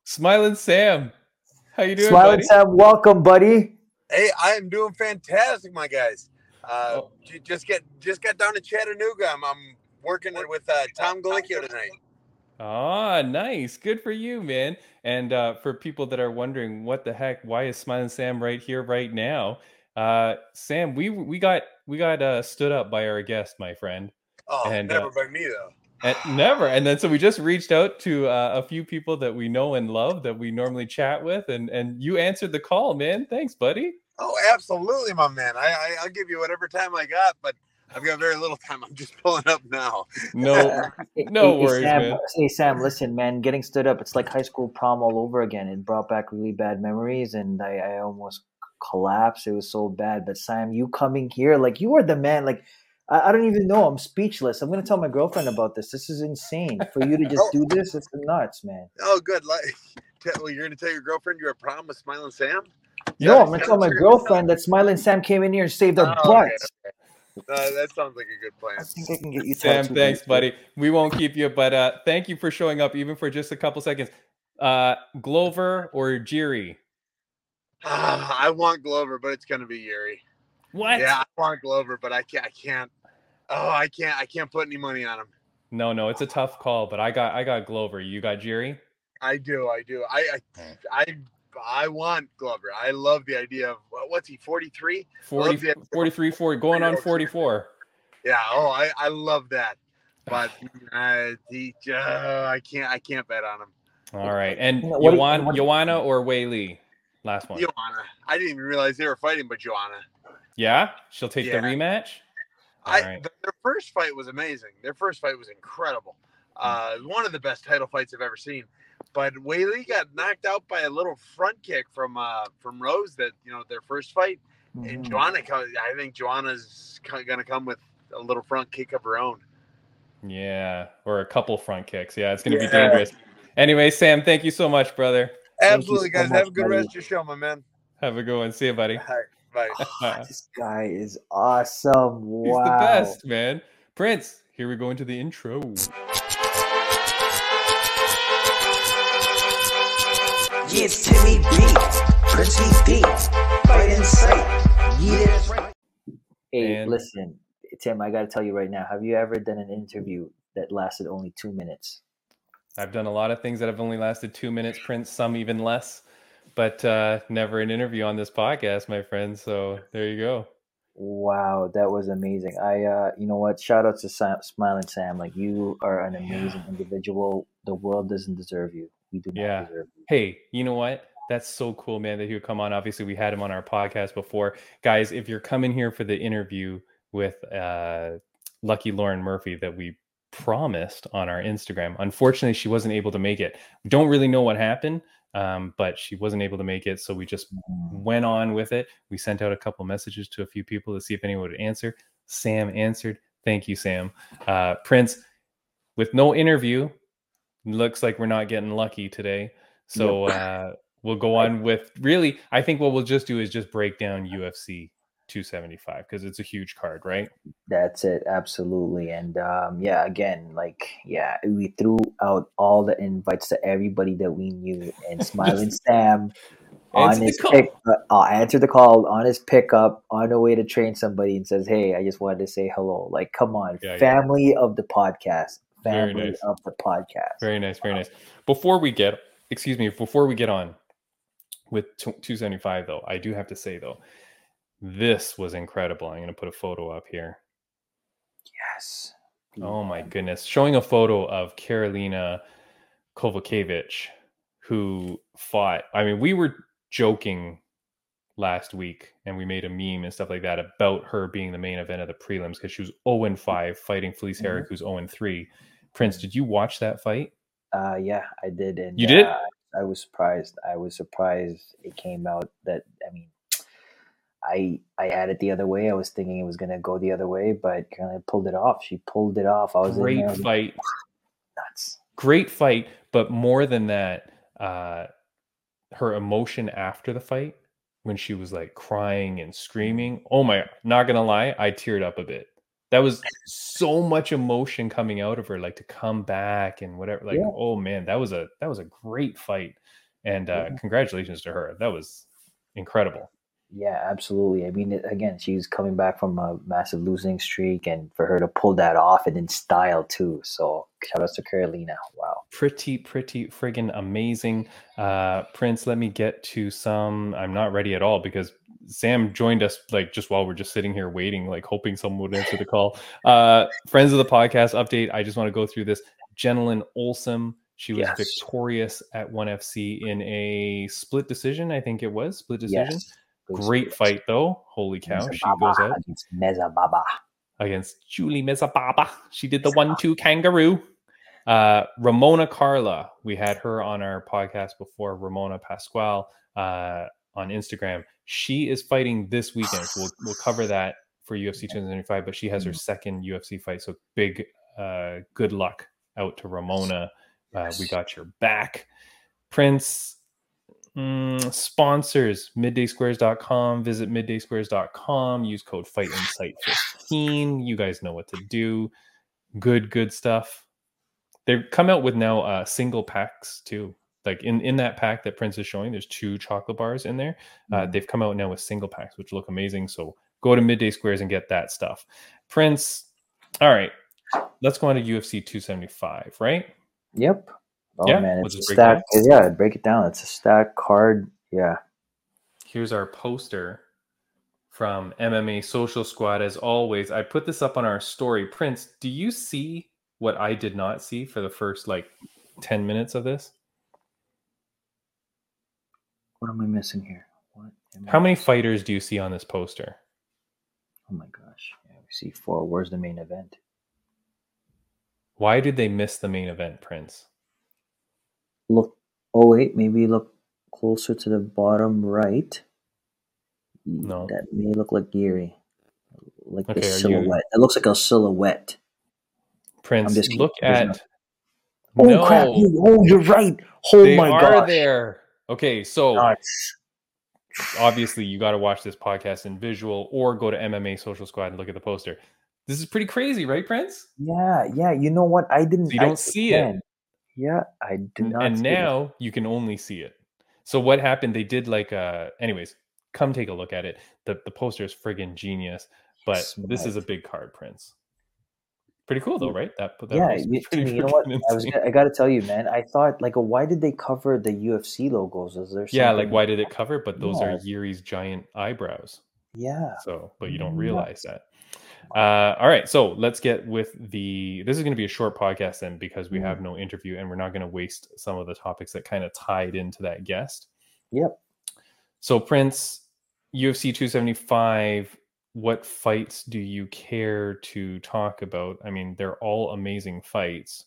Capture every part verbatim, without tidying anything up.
Smiling Sam. How you doing, Smiling buddy? Sam, welcome, buddy. Hey, I am doing fantastic, my guys. Uh, Oh. j- just get just got down to Chattanooga. I'm, I'm working with uh, Tom Galicchio tonight. Ah, nice. Good for you, man. And uh, for people that are wondering what the heck, why is Smiling Sam right here, right now? Uh, Sam, we we got we got uh, stood up by our guest, my friend. Oh, and never uh, by me though. and never. And then so we just reached out to uh, a few people that we know and love that we normally chat with, and and you answered the call, man. Thanks, buddy. Oh, absolutely, my man. I, I I'll give you whatever time I got, but I've got very little time. I'm just pulling up now. No, no hey, worries, hey, Sam, man. Hey, Sam, listen, man, getting stood up, it's like high school prom all over again. It brought back really bad memories, and I, I almost collapsed. It was so bad. But Sam, you coming here, like, you are the man. Like, I, I don't even know. I'm speechless. I'm going to tell my girlfriend about this. This is insane. For you to just Oh. do this, it's nuts, man. Oh, good. Like, tell- well, you're gonna tell your girlfriend you're a prom with Smiling Sam? No, Yeah, I'm going to tell my you're gonna tell- girlfriend that Smiling Sam came in here and saved our Oh, okay, butts. okay. Uh, that sounds like a good plan. I think I can get you Sam, tattooed, thanks, buddy. buddy. We won't keep you, but uh, thank you for showing up, even for just a couple seconds. Uh, Glover or Jiri? Ah, I want Glover, but it's gonna be Yuri. What? Yeah, I want Glover, but I can't. I can't. Oh, I can't. I can't put any money on him. No, no, it's a tough call, but I got I got Glover. You got Jiri? I do. I do. I. I. I, I want Glover. I love the idea of what's he? forty-three. forty, forty-three, forty, going on forty-four. Yeah. Oh, I. I love that. But uh, he. Uh, I can't. I can't bet on him. All right, and You know, what do you- Joanna, what do you- Joanna or Wei Li? Last one. Joanna. I didn't even realize they were fighting, but Joanna. Yeah, she'll take Yeah. the rematch. All I. right. th- Their first fight was amazing. Their first fight was incredible. Uh, one of the best title fights I've ever seen. But Whaley got knocked out by a little front kick from uh, from Rose. That you know their first fight, and Mhm. Joanna. co- I think Joanna's going to come with a little front kick of her own. Yeah, or a couple front kicks. Yeah, it's gonna be Yeah. dangerous. Anyway, Sam, thank you so much, brother. Absolutely, so guys. much, Have a good buddy. rest of your show, my man. Have a good one. See you, buddy. All right, bye. This guy is awesome. Wow. He's the best, man. Prince, here we go into the intro. Yeah, it's Timmy B, Princey D, fight in sight. Yeah, that's right. Hey, And- listen, Tim, I got to tell you right now, have you ever done an interview that lasted only two minutes? I've done a lot of things that have only lasted two minutes, Prince, some even less, but uh, never an interview on this podcast, my friend. So there you go. Wow, that was amazing. I, uh, you know what? Shout out to Sam, Smiling Sam. Like, you are an amazing Yeah. individual. The world doesn't deserve you. We do not Yeah. deserve you. Hey, you know what? That's so cool, man, that he would come on. Obviously, we had him on our podcast before. Guys, if you're coming here for the interview with uh, Lucky Lauren Murphy that we promised on our Instagram, unfortunately, she wasn't able to make it. We don't really know what happened, um, but she wasn't able to make it. So we just went on with it. We sent out a couple messages to a few people to see if anyone would answer. Sam answered. Thank you, Sam. Uh, Prince, with no interview, looks like we're not getting lucky today. So uh, we'll go on with really, I think what we'll just do is just break down U F C two seventy-five because it's a huge card, right? That's it, absolutely. And um, yeah, again, like, yeah, we threw out all the invites to everybody that we knew, and Smiling Sam on Answer the his call. pick, uh, answered the call on his pickup on the way to train somebody, and says, "Hey, I just wanted to say hello." Like, come on, Yeah, yeah. family of the podcast, Very family nice. of the podcast. Very nice, very nice. Before we get, excuse me, before we get on with two seventy-five, though, I do have to say, though, this was incredible. I'm going to put a photo up here. Yes. Oh my goodness. Showing a photo of Karolina Kovacevic, who fought. I mean, we were joking last week and we made a meme and stuff like that about her being the main event of the prelims because she was oh and five fighting Felice Mhm. Herrick, who's oh and three. Prince, did you watch that fight? Uh, yeah, I did. And You did? uh, I was surprised. I was surprised it came out that, I mean, I I had it the other way. I was thinking it was going to go the other way, but Carolina pulled it off. She pulled it off. I was in Great there, I was like, fight. nuts. Great fight. But more than that, uh, her emotion after the fight, when she was like crying and screaming. Oh my, not going to lie, I teared up a bit. that was so much emotion coming out of her, like to come back and whatever. Like, Yeah. oh man, that was a that was a great fight, and uh, Yeah. congratulations to her. That was incredible. Yeah, absolutely. I mean, it- again, she's coming back from a massive losing streak, and for her to pull that off and in style too. So shout outs to Carolina. Wow. Pretty, pretty friggin' amazing. Uh, Prince, let me get to some. I'm not ready at all because Sam joined us like just while we're just sitting here waiting, like hoping someone would answer the call. Uh, friends of the podcast update. I just want to go through this. Jenilyn Olsen, she was Yes. victorious at one F C in a split decision. I think it was split decision. Yes. Great fight though. Holy cow. She Meza goes Baba out against Meza Baba. against Julie Mezababa. She did the one two kangaroo. Uh, Ramona Carla, we had her on our podcast before. Ramona Pasquale uh, on Instagram. She is fighting this weekend. So we'll, we'll cover that for U F C two seventy-five, but she has her second U F C fight. So big, uh, good luck out to Ramona. Uh, we got your back. Prince, mm, sponsors, midday squares dot com. Visit midday squares dot com. Use code fight insight fifteen. You guys know what to do. Good, good stuff. They've come out with now uh, single packs too. Like in, in that pack that Prince is showing, there's two chocolate bars in there. Uh, Mhm. They've come out now with single packs, which look amazing. So go to Midday Squares and get that stuff. Prince, all right, let's go on to U F C two seventy-five, right? Yep. Oh Yeah, man, we'll it's a just break it stack. Yeah, break it down. It's a stack card. Yeah. Here's our poster from M M A Social Squad. As always, I put this up on our story. Prince, do you see what I did not see for the first like ten minutes of this? What am I missing here? What? am I How many missing? fighters do you see on this poster? Oh my gosh. Yeah, we see four. Where's the main event? Why did they miss the main event, Prince? Look. Oh wait, maybe look closer to the bottom right. No. That may look like Geary. Like Okay, the are you- silhouette. It looks like a silhouette. Prince, just- look there's at. no- Oh no, crap! You, oh, you're right. Oh they my are gosh. there. Okay, so Nuts. obviously you got to watch this podcast in visual or go to M M A Social Squad and look at the poster. This is pretty crazy, right, Prince? Yeah, yeah. You know what? I didn't. So you don't I, see it. man, Yeah, I did not. And see now you can only see it. So what happened? They did like, uh, anyways, come take a look at it. The the poster is friggin' genius, but Yes, this right. is a big card, Prince. Pretty cool though, right? That, that Yeah, poster's you, pretty you know what? freaking I was. insane. I got to tell you, man. I thought like, why did they cover the U F C logos? Is there? Yeah, like something- why did it cover? But those Yeah. are Yuri's giant eyebrows. Yeah. So, but you don't Nuts. realize that. Uh, all right, so let's get with the. This is going to be a short podcast then because we Mm. have no interview and we're not going to waste some of the topics that kind of tied into that guest. Yep. So, Prince, U F C two seventy-five. What fights do you care to talk about? I mean, they're all amazing fights.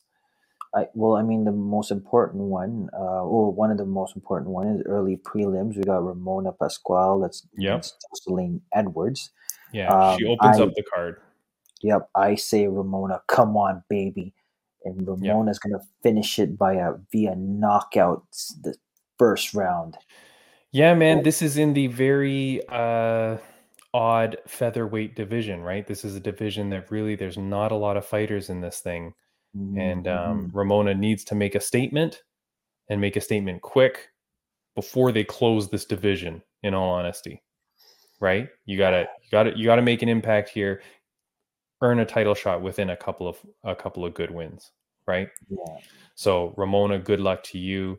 I, well, I mean, the most important one, uh, well, one of the most important one is early prelims. We got Ramona Pasquale. That's Yep. against Jocelyn Edwards. Yeah, she Um, opens I- up the card. Yep, I say Ramona, come on, baby, and Ramona's gonna finish it by a via knockout s- the first round. Yeah, man, this is in the very uh, odd featherweight division, right? This is a division that really there's not a lot of fighters in this thing. And um, Mhm. Ramona needs to make a statement and make a statement quick before they close this division, in all honesty. Right? You gotta you gotta you gotta make an impact here, earn a title shot within a couple of a couple of good wins, right? Yeah. So Ramona, good luck to you.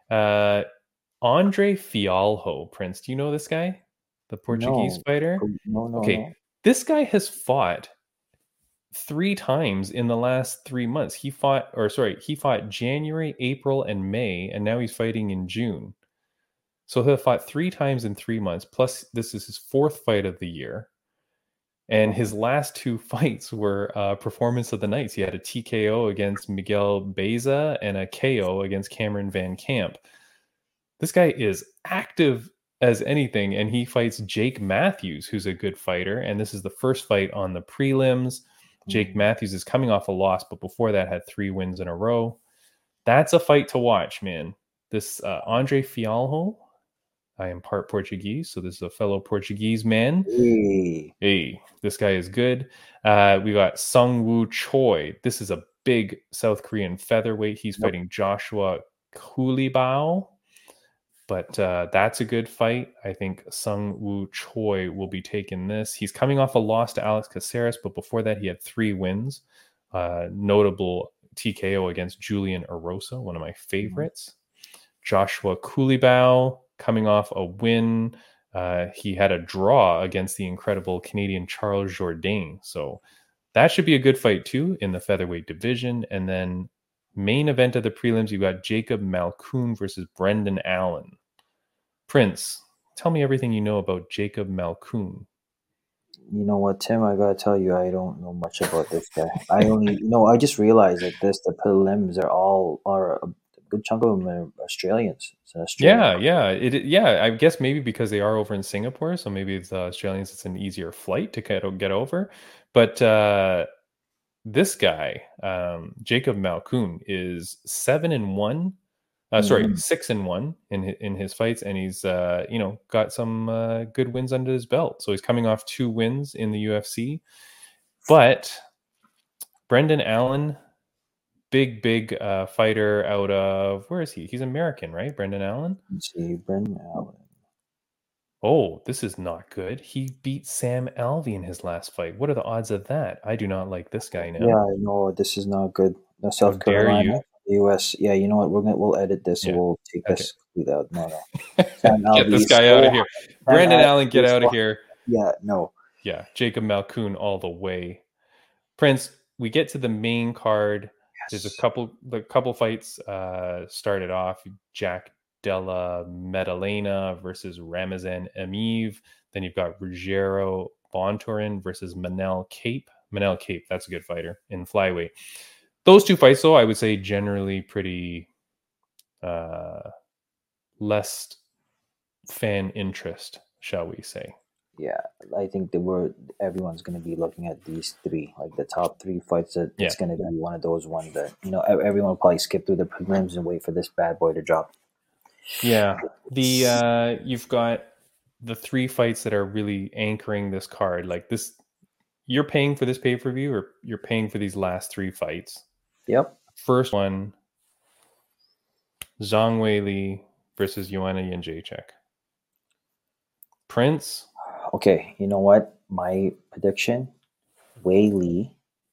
Uh Andre Fialho, Prince, do you know this guy? The Portuguese No. fighter? No, no, Okay, no. this guy has fought three times in the last three months. He fought, or sorry, he fought January, April, and May, and now he's fighting in June. So he'll fought three times in three months. Plus, this is his fourth fight of the year. And his last two fights were uh, performance of the nights. He had a T K O against Miguel Beza and a K O against Cameron Van Camp. This guy is active as anything, and he fights Jake Matthews, who's a good fighter. And this is the first fight on the prelims. Jake Mhm. Matthews is coming off a loss, but before that had three wins in a row. That's a fight to watch, man. This uh, Andre Fialho, I am part Portuguese, so this is a fellow Portuguese man. Hey. Hey, this guy is good. Uh, we got Sung Woo Choi. This is a big South Korean featherweight. He's Yep. fighting Joshua Kulibao. But uh, that's a good fight. I think Sung Woo Choi will be taking this. He's coming off a loss to Alex Caceres, but before that, he had three wins. Uh, notable T K O against Julian Erosa, one of my favorites. Mm-hmm. Joshua Kulibao coming off a win. Uh, he had a draw against the incredible Canadian Charles Jourdain. So that should be a good fight, too, in the featherweight division. And then main event of the prelims, you got Jacob Malkoun versus Brendan Allen. Prince, tell me everything you know about Jacob Malkoun. You know what, Tim? I gotta tell you, I don't know much about this guy. I only, you know, I just realized that this, the prelims are all are a good chunk of them are Australians. It's an Australian. Yeah, yeah, it, yeah. I guess maybe because they are over in Singapore, so maybe it's the Australians. It's an easier flight to get get over. But uh, this guy, um, Jacob Malkoun, is seven and one. Uh, sorry, mm-hmm. six and one in his, in his fights, and he's uh, you know got some uh, good wins under his belt. So he's coming off two wins in the U F C. But Brendan Allen, big big uh, fighter out of where is he? He's American, right? Brendan Allen. Let's see, Brendan Allen. Oh, this is not good. He beat Sam Alvey in his last fight. What are the odds of that? I do not like this guy now. Yeah, I know this is not good. No, South How dare Carolina. you? The U S, yeah, you know what? We're gonna we'll edit this. Yeah. And we'll take Okay. this without. No, no. Get this guy out of here. Brendan Allen, get out of here. Yeah, no. Yeah, Jacob Malkoun all the way. Prince, we get to the main card. Yes. There's a couple. The couple fights uh, started off. Jack Della Maddalena versus Ramazan Emeev. Then you've got Ruggiero Bontorin versus Manel Cape. Manel Cape, that's a good fighter in flyweight. Those two fights, though, I would say generally pretty uh, less fan interest, shall we say. Yeah, I think that we're everyone's going to be looking at these three, like the top three fights. That Yeah. It's going to be one of those ones that, you know, everyone will probably skip through the prelims and wait for this bad boy to drop. Yeah, the uh, you've got the three fights that are really anchoring this card. Like this, you're paying for this pay-per-view, or you're paying for these last three fights. Yep. First one, Zhang Weili versus Joanna Jędrzejczyk. Prince. Okay, you know what? My prediction, Weili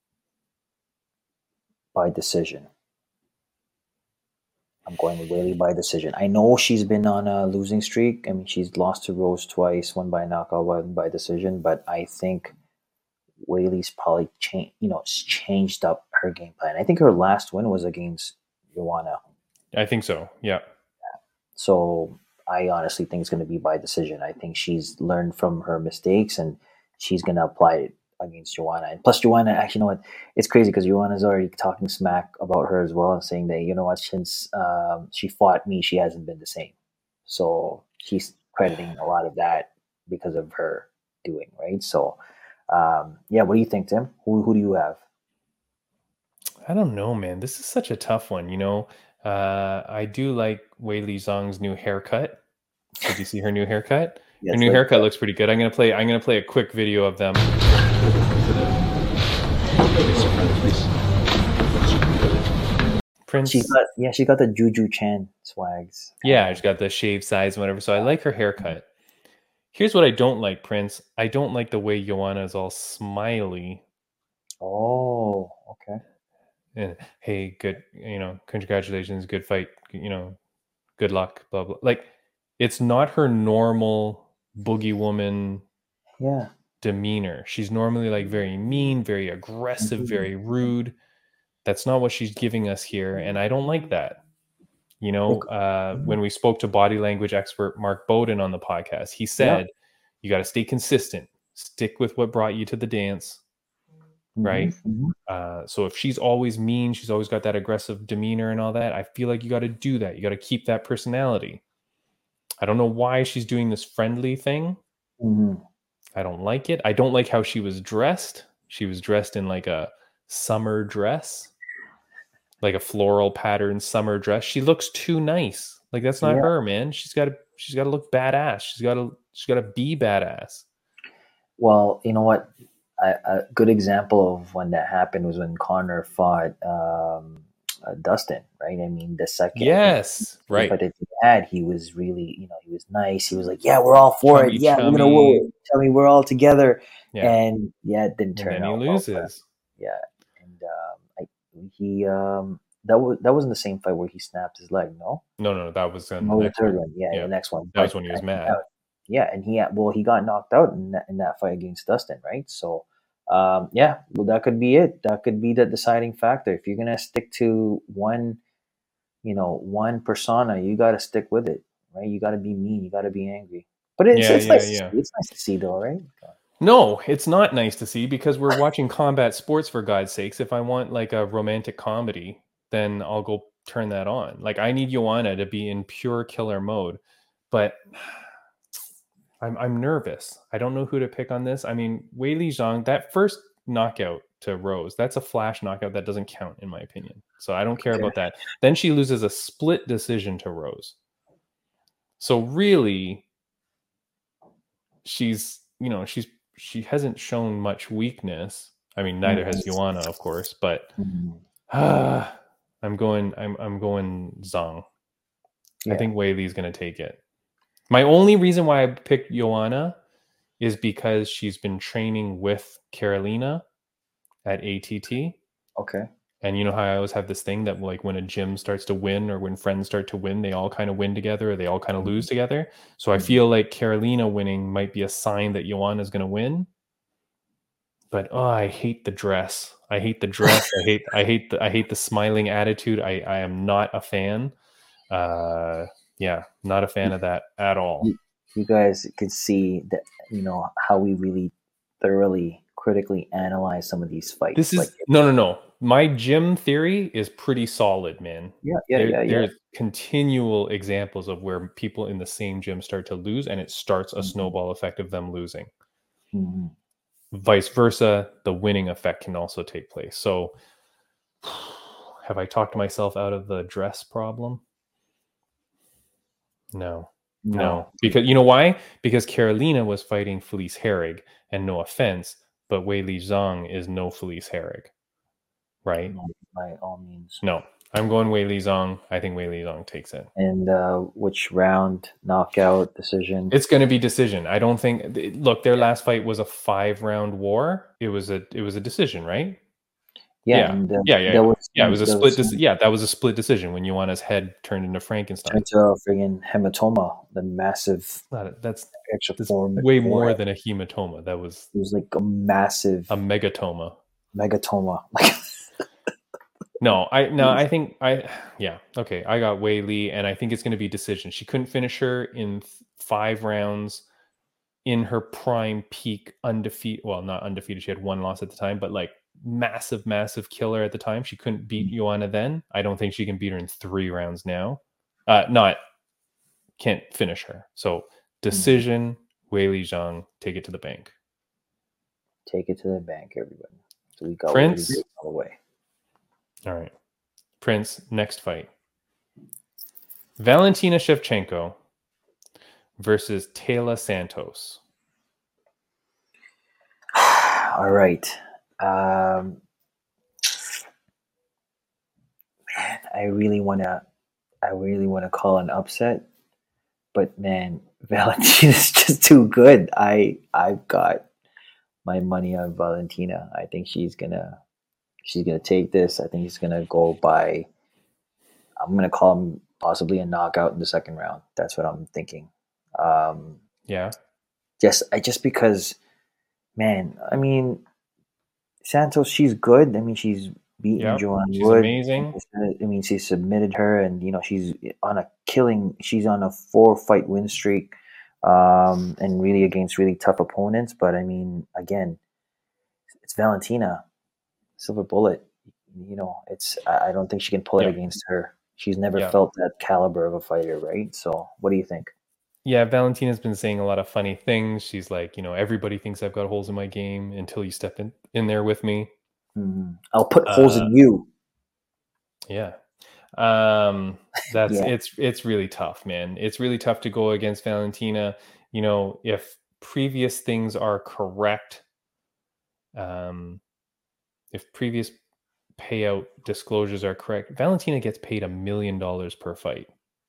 by decision. I'm going with Weili by decision. I know she's been on a losing streak. I mean, she's lost to Rose twice, one by knockout, one by decision. But I think Weili's probably changed, you know, changed up her game plan. I think her last win was against Joanna. I think so. Yeah. So I honestly think it's going to be by decision. I think she's learned from her mistakes and she's going to apply it against Joanna. And plus, Joanna, actually, you know what? It's crazy because Joanna's already talking smack about her as well and saying that, you know what, since um, she fought me, she hasn't been the same. So she's crediting a lot of that because of her doing, right? So, um, yeah, what do you think, Tim? Who, who do you have? I don't know, man. This is such a tough one. You know, uh, I do like Weili Zhang's new haircut. Did you see her new haircut? Yes, her new like haircut that. looks pretty good. I'm gonna play. I'm gonna play a quick video of them. Prince. She got, yeah, she got the Juju Chan swags. Yeah, she's got the shave size and whatever. So I like her haircut. Here's what I don't like, Prince. I don't like the way Joanna is all smiley. Oh, okay. And hey, good, you know, congratulations, good fight, you know, good luck, blah blah. Like, it's not her normal boogie woman Yeah. demeanor. She's normally like very mean, very aggressive, Mhm. very rude. That's not what she's giving us here, and I don't like that. You know, uh, when we spoke to body language expert Mark Bowden on the podcast, he said, Yeah. you got to stay consistent, stick with what brought you to the dance, right? Mhm. Uh, so if she's always mean, she's always got that aggressive demeanor and all that, I feel like you got to do that. You got to keep that personality. I don't know why she's doing this friendly thing. Mhm. I don't like it. I don't like how she was dressed. She was dressed in like a summer dress, like a floral pattern summer dress. She looks too nice. Like, that's not Yeah. her, man. She's got to she's got to look badass. She's got to she's got to be badass. Well, you know what? I, a good example of when that happened was when Connor fought um, uh, Dustin, right? I mean, the second Yes, right. But if he had, he was really, you know, he was nice. He was like, "Yeah, we're all for Chummy, it. Yeah, chummy. we're gonna woo it. Tell me we're all together." Yeah. And yeah, it didn't And turn then out. he well for him. loses. Yeah, and um, I, he um, that was that wasn't the same fight where he snapped his leg. No, No, no, no, that was in no, the the next third one. one. Yeah, Yeah. the next one. That was But when he was I- mad. Yeah, and he well, he got knocked out in that, in that fight against Dustin, right? So, um, yeah, well, that could be it. That could be the deciding factor. If you're gonna stick to one, you know, one persona, you got to stick with it, right? You got to be mean. You got to be angry. But it's Yeah, it's yeah, nice. To yeah. see. It's nice to see, though, right? No, it's not nice to see because we're watching combat sports, for God's sakes. If I want like a romantic comedy, then I'll go turn that on. Like I need Joanna to be in pure killer mode, but I'm I'm nervous. I don't know who to pick on this. I mean, Weili Zhang, that first knockout to Rose, that's a flash knockout that doesn't count in my opinion. So I don't care Okay. about that. Then she loses a split decision to Rose. So really, she's, you know, she's she hasn't shown much weakness. I mean, neither has Joanna, of course, but Mhm. uh, I'm going I'm I'm going Zhang. Yeah. I think Weili's going to take it. My only reason why I picked Joanna is because she's been training with Carolina at A T T. Okay. And you know how I always have this thing that like when a gym starts to win or when friends start to win, they all kind of win together or they all kind of lose together. So I Mhm. feel like Carolina winning might be a sign that Joanna's going to win. But oh, I hate the dress. I hate the dress. I hate I hate the I hate the smiling attitude. I, I am not a fan. Uh yeah, not a fan of that at all. You, you guys could see that, you know, how we really thoroughly, critically analyze some of these fights. This is like, no no no. My gym theory is pretty solid, man. yeah, yeah, There, yeah, yeah. there's continual examples of where people in the same gym start to lose, and it starts a Mhm. snowball effect of them losing. Mhm. Vice versa, the winning effect can also take place. So, have I talked myself out of the dress problem? No, no, because you know why? Because Carolina was fighting Felice Herrig, and no offense, but Weili Zhang is no Felice Herrig, right? No, by all means. No, I'm going Weili Zhang. I think Weili Zhang takes it. And uh, which round, knockout, decision? It's going to be decision. I don't think. Look, their last fight was a five round war. It was a it was a decision, right? Yeah, yeah, and, uh, yeah, yeah, there yeah. was, yeah. It was a there split. was Deci- yeah, that was a split decision when Joanna's head turned into Frankenstein. Turned to a friggin' hematoma, the massive Not a- that's extra that's form. way more than a hematoma. That was It was like a massive a megatoma. megatoma. Like, No, I no, I think I yeah, okay. I got Weili, and I think it's going to be decision. She couldn't finish her in th- five rounds in her prime peak undefeated. Well, not undefeated. She had one loss at the time, but like massive, massive killer at the time. She couldn't beat Joanna then. I don't think she can beat her in three rounds now. Uh, not can't finish her. So decision, Weili Zhang, take it to the bank. take it to the bank, everybody. So we got Prince? Weili all the way. All right. Prince, next fight. Valentina Shevchenko versus Taylor Santos. All right. Um, man, I really want to. I really want to call an upset, but man, Valentina's just too good. I I've got my money on Valentina. I think she's gonna she's gonna take this. I think she's gonna go by. I'm gonna call him possibly a knockout in the second round. That's what I'm thinking. Um, Yeah. just I just because, man. I mean, Santos, she's good. I mean, she's beaten Yep, Joanne she's Wood. amazing. I mean, she submitted her, and you know, she's on a killing. She's on a four fight win streak, um, and really against really tough opponents. But I mean, again, it's Valentina, silver bullet. You know, it's I I don't think she can pull it Yeah. against her. She's never Yeah. felt that caliber of a fighter, right? So, what do you think? Yeah, Valentina's been saying a lot of funny things. She's like, you know, everybody thinks I've got holes in my game until you step in, in there with me. Mhm. I'll put holes Uh, in you. Yeah. Um, that's Yeah. it's it's really tough, man. It's really tough to go against Valentina. You know, if previous things are correct, um, if previous payout disclosures are correct, Valentina gets paid a million dollars per fight.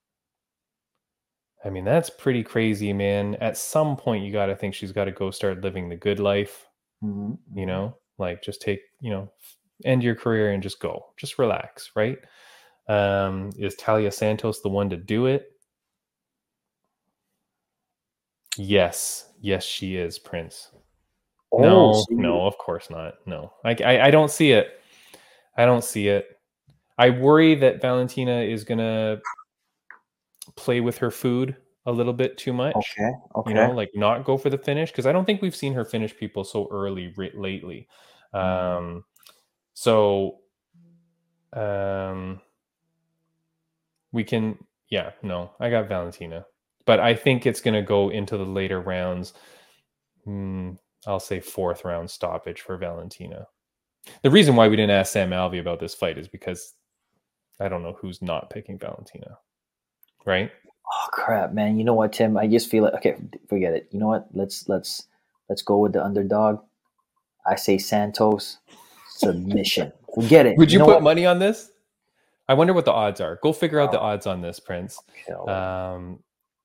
I mean, that's pretty crazy, man. At some point, you got to think she's got to go start living the good life. Mhm, You mhm. know, like just take, you know, end your career and just go, just relax, right? Um, is Talia Santos the one to do it? Yes, yes, she is, Prince. Oh, No, so you- no, of course not. No, I, I, I don't see it. I don't see it. I worry that Valentina is gonna play with her food a little bit too much. okay, okay. You know, like not go for the finish, because I don't think we've seen her finish people so early re- lately. Mm. Um, so, um, we can, yeah, no, I got Valentina, but I think it's going to go into the later rounds. Hmm, I'll say fourth round stoppage for Valentina. The reason why we didn't ask Sam Alvey about this fight is because I don't know who's not picking Valentina, right? Oh crap, man! You know what, Tim? I just feel like okay, forget it. You know what? Let's let's let's go with the underdog. I say Santos submission. Forget it. Would you, know put what? money on this? I wonder what the odds are. Go figure out the odds on this, Prince. Kill. Um,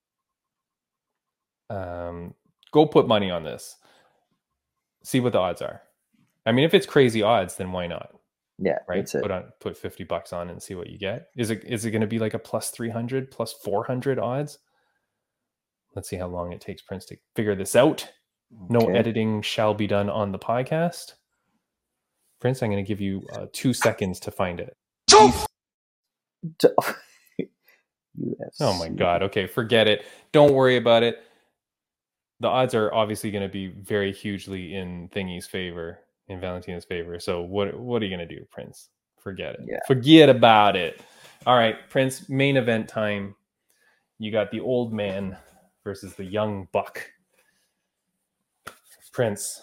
um, go put money on this. See what the odds are. I mean, if it's crazy odds, then why not? Yeah, Right. that's it. Put on put fifty bucks on and see what you get. Is it is it going to be like a plus three hundred, plus four hundred odds? Let's see how long it takes Prince to figure this out. No Okay. editing shall be done on the podcast. Prince, I'm going to give you uh, two seconds to find it. U F C. Oh my God. Okay, forget it. Don't worry about it. The odds are obviously going to be very hugely in Thingy's favor, in Valentina's favor. So what what are you going to do, Prince? Forget it. Yeah. Forget about it. All right, Prince, main event time. You got the old man versus the young buck. Prince.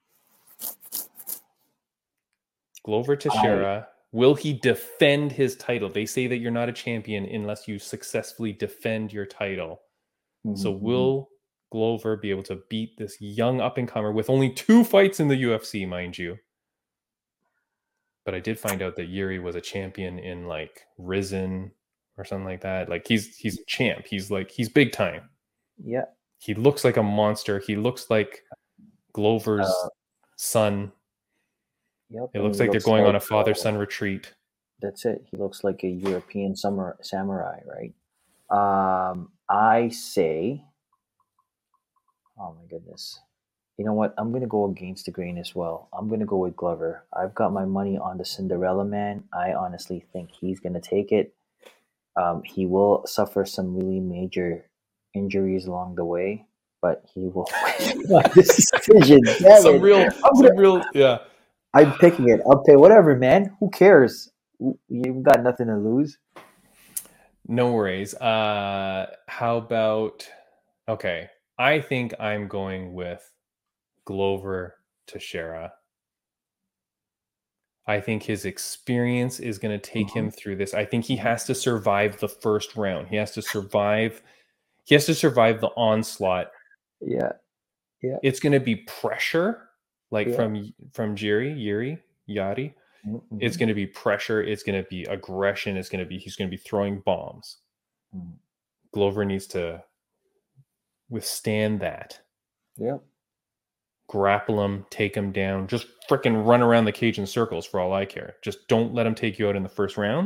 Glover Teixeira. Will he defend his title? They say that you're not a champion unless you successfully defend your title. Mhm, So mhm. will Glover be able to beat this young up-and-comer with only two fights in the U F C, mind you? But I did find out that Yuri was a champion in like Risen or something like that. Like he's he's champ. He's like he's big time. Yeah. He looks like a monster. He looks like Glover's Uh, son. Yep. It and looks he like they're going on a like, father-son uh, retreat. That's it. He looks like a European summer samurai, right? Um, I say, oh my goodness. You know what? I'm going to go against the grain as well. I'm going to go with Glover. I've got my money on the Cinderella Man. I honestly think he's going to take it. Um, he will suffer some really major injuries along the way, but he will win by decision. Damn some it. real, I'm, some gonna, real, yeah. I'm picking it. I'll pay whatever, man. Who cares? You've got nothing to lose. No worries. Uh, how about, okay, I think I'm going with Glover Teixeira. I think his experience is going to take Mhm. him through this. I think he has to survive the first round. He has to survive. He has to survive the onslaught. Yeah. Yeah. It's going to be pressure, like Yeah. from from Jiri, Yuri, Yari. Mhm. It's going to be pressure. It's going to be aggression. It's going to be he's going to be throwing bombs. Mhm. Glover needs to withstand that. Yeah. Grapple him, take him down, just freaking run around the cage in circles for all I care. Just don't let him take you out in the first round.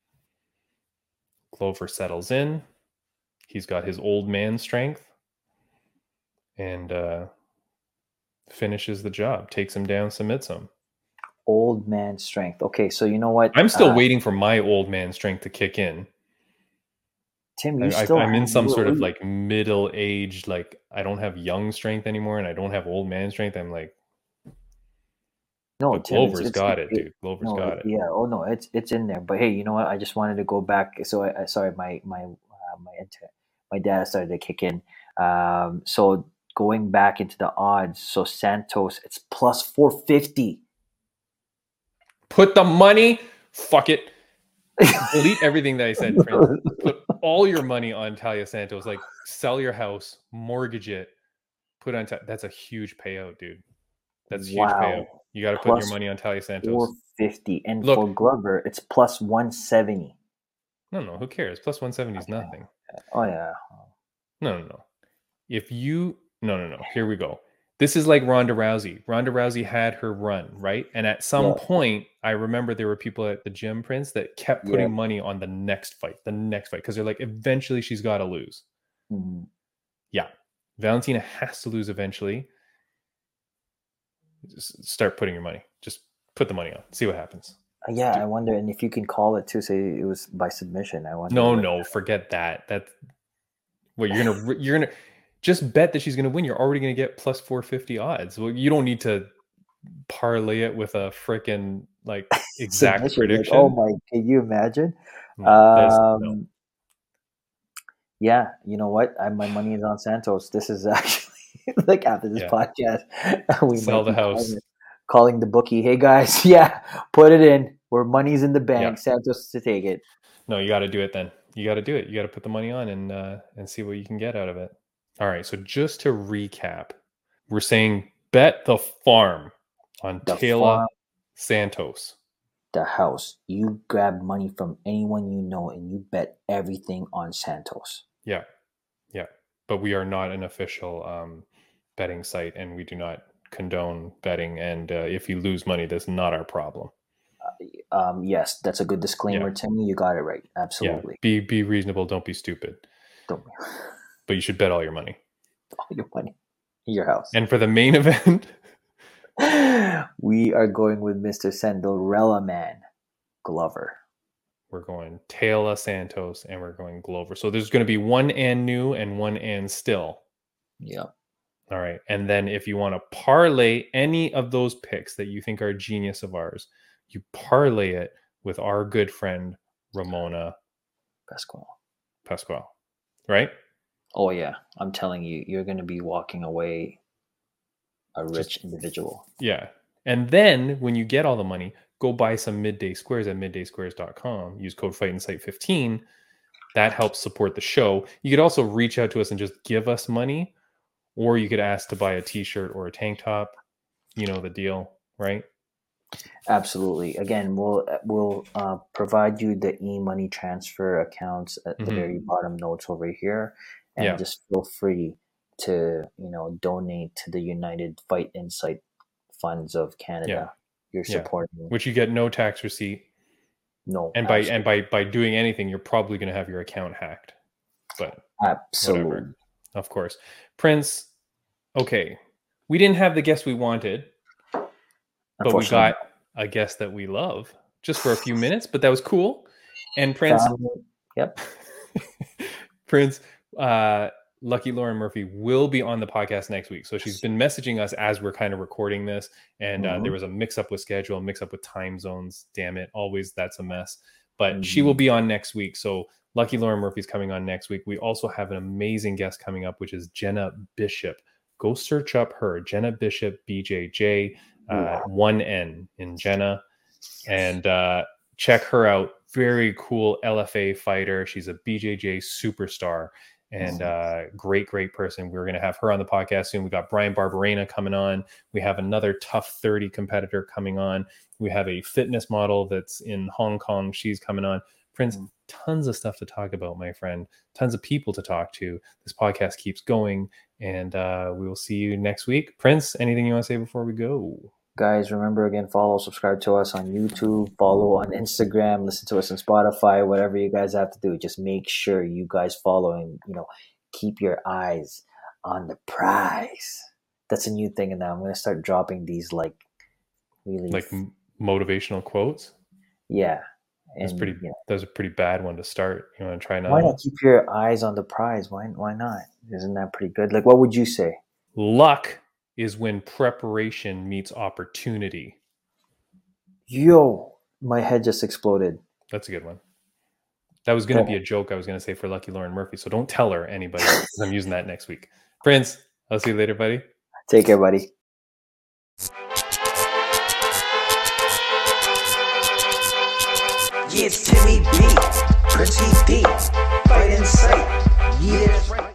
Glover settles in. He's got his old man strength and uh, finishes the job, takes him down, submits him. Old man strength. Okay, so you know what? I'm still Uh, waiting for my old man strength to kick in. Tim, you I, still I'm in have some your sort of lead. like middle-aged, like I don't have young strength anymore and I don't have old man strength. I'm like, No, but Tim, Glover's it's, it's, got it, it- dude. Glover's no, got it. yeah. Oh no, it's it's in there. But hey, you know what? I just wanted to go back. So I, I sorry, my my uh, my inter- my data started to kick in. Um, so going back into the odds, so Santos, it's plus four fifty. Put the money. Fuck it. delete everything that I said, Prince. Put all your money on Talia Santos. Like, sell your house, mortgage it, put on. Ta- that's a huge payout, dude. That's a huge Wow. payout. You got to put Plus your money on Talia Santos. four fifty, and Look- for Glover, it's plus one seventy. No, no, who cares? Plus one seventy is Okay. nothing. Oh yeah. No, no, no. If you no, no, no. Here we go. This is like Ronda Rousey. Ronda Rousey had her run, right? And at some Yeah. point, I remember there were people at the gym, Prince, that kept putting Yeah. money on the next fight, the next fight, because they're like, eventually she's got to lose. Mhm. Yeah, Valentina has to lose eventually. Just start putting your money. Just put the money on. See what happens. Uh, Yeah, Dude. I wonder, and if you can call it too, say it was by submission. I wonder. No, what- no, forget that. That's what you're gonna you're gonna just bet that she's gonna win. You're already gonna get plus four fifty odds. Well, you don't need to parlay it with a freaking like exact submission, like, prediction. oh my! Can you imagine? No, that's- no. Um, Yeah, you know what? I, my money is on Santos. This is actually like after this Yeah. podcast, we Sell might the be house. Calling, calling the bookie. Hey guys, yeah, put it in. Where money's in the bank. Yeah. Santos to take it. No, you got to do it then. You got to do it. You got to put the money on and uh, and see what you can get out of it. All right. So just to recap, we're saying bet the farm on The Taylor farm. Santos. The house. You grab money from anyone you know, and you bet everything on Santos. Yeah, yeah. But we are not an official um, betting site, and we do not condone betting. And uh, if you lose money, that's not our problem. Um, yes, that's a good disclaimer, Yeah. Timmy. You got it right. Absolutely. Yeah. Be be reasonable. Don't be stupid. Don't But you should bet all your money. all your money in your house. And for the main event, We are going with Mister Cinderella Man, Glover. we're going Taylor Santos, and we're going Glover. So there's going to be one and new and one and still. Yeah. All right. And then if you want to parlay any of those picks that you think are a genius of ours, you parlay it with our good friend Ramona Pasquale. Pasquale. Right? Oh yeah, I'm telling you, you're going to be walking away a rich Just- individual. Yeah. And then when you get all the money, go buy some midday squares at midday squares dot com. Use code fight insight fifteen. That helps support the show. You could also reach out to us and just give us money, or you could ask to buy a t-shirt or a tank top. You know the deal, right? Absolutely. Again, we'll we'll uh, provide you the e-money transfer accounts at the Mhm. very bottom notes over here, and Yeah. just feel free to you know donate to the United Fight Insight Funds of Canada. You're Yeah. supporting. Which you get no tax receipt. No, And by absolutely. and by by doing anything, you're probably going to have your account hacked. But absolutely. whatever. Of course. Prince, okay. We didn't have the guest we wanted, but we Unfortunately, got a guest that we love just for a few minutes, but that was cool. And Prince, family- Yep. Prince, uh, Lucky Lauren Murphy will be on the podcast next week. So she's been messaging us as we're kind of recording this. And uh, Mhm. there was a mix up with schedule, a mix up with time zones. Damn it. Always that's a mess. But Mhm. she will be on next week. So Lucky Lauren Murphy's coming on next week. We also have an amazing guest coming up, which is Jenna Bishop. Go search up her, Jenna Bishop, B J J, uh, one N in Jenna. And uh, check her out. Very cool L F A fighter. She's a B J J superstar and uh, great, great person. We're going to have her on the podcast soon. We got Brian Barberena coming on. We have another tough thirty competitor coming on. We have a fitness model that's in Hong Kong. She's coming on. Prince, Mhm. tons of stuff to talk about, my friend. Tons of people to talk to. This podcast keeps going, and uh, we will see you next week. Prince, anything you want to say before we go? Guys, remember again, follow, subscribe to us on YouTube, follow on Instagram, listen to us on Spotify, whatever you guys have to do. Just make sure you guys follow and, you know, keep your eyes on the prize. That's a new thing. And now I'm going to start dropping these like really, Like m- motivational quotes? yeah. That's And, pretty. yeah. That was a pretty bad one to start. You want to try another Why one? not keep your eyes on the prize? Why, why not? Isn't that pretty good? Like, what would you say? Luck is when preparation meets opportunity. Yo, my head just exploded. That's a good one. That was going to be a joke I was going to say for Lucky Lauren Murphy. So don't tell her, anybody, because I'm using that next week. Prince, I'll see you later, buddy. Take care, buddy. Yeah, it's Timmy B, Princey D, fight in sight. Yeah, that's right.